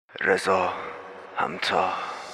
رضا همتا.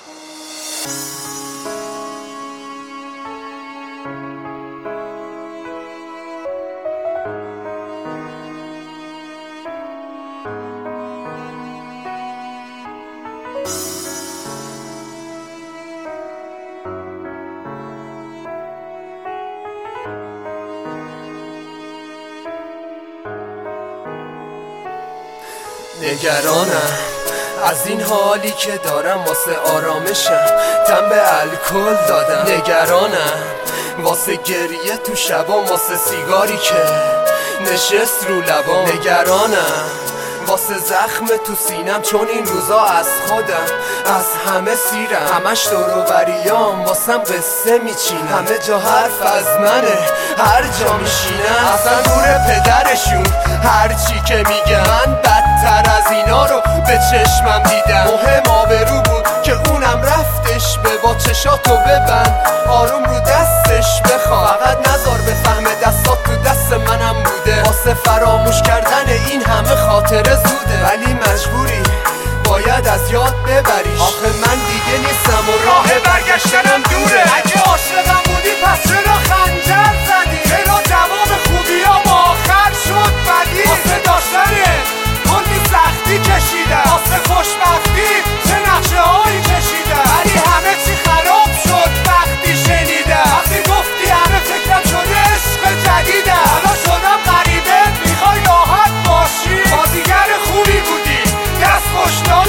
نگرانم از این حالی که دارم، واسه آرامشم تن به الکل دادم. نگرانم واسه گریه تو شبام، واسه سیگاری که نشست رو لبام. نگرانم واسه زخم تو سینم، چون این روزا از خودم از همه سیرم. همش دور و بریام واسم قصه میچینم، همه جا حرف از منه هر جا میشینم. اصلا نور پدرشون هرچی که میگم، من بدتر از اینا رو به چشمم دیدم. مهم آبرو بود که اونم رفتش به، با چشاتو ببند آروم رو دستش بخواه. فقط نذار بفهمه دستات تو دست منم بوده. واسه فراموش کردن این همه خاطره زوده، ولی مجبوری باید از یاد ببریش. آخه من دیگه نیستم و راه برگشتنم دوره. اگه عاشقم بودی پس چرا خنجر زدی؟ چرا جواب خوبیام آخر شد بدی؟ واسه داشتنه کلی سختی کشیدم، واسه خوشبختی چه نقشه هایی کشیدم، ولی همه چی خراب شد وقتی شنیدم. وقتی گفتی همه فکرم شده عشق جدیدم، حالا شدم غریبه میخوای راحت باشی. بازیگر خوبی بودی دست خوشنام.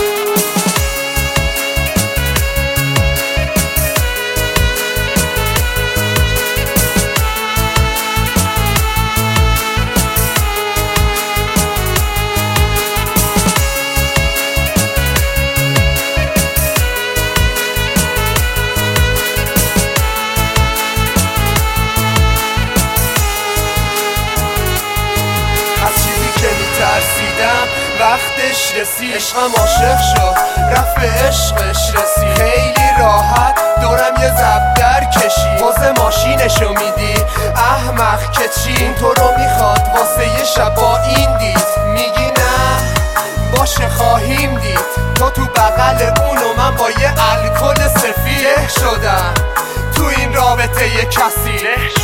ترسیدم وقتش رسید، عشقم عاشق شد رفت به عشقش رسید. خیلی راحت دورم یه زبدر کشید، پوز ماشینشو میدی احمق که چی؟ این تو رو میخواد واسه یه شب با این دید. میگی نه باشه خواهیم دید، تو بغل اون و من با یه الکل سفید شدم تو این رابطه یه کسی.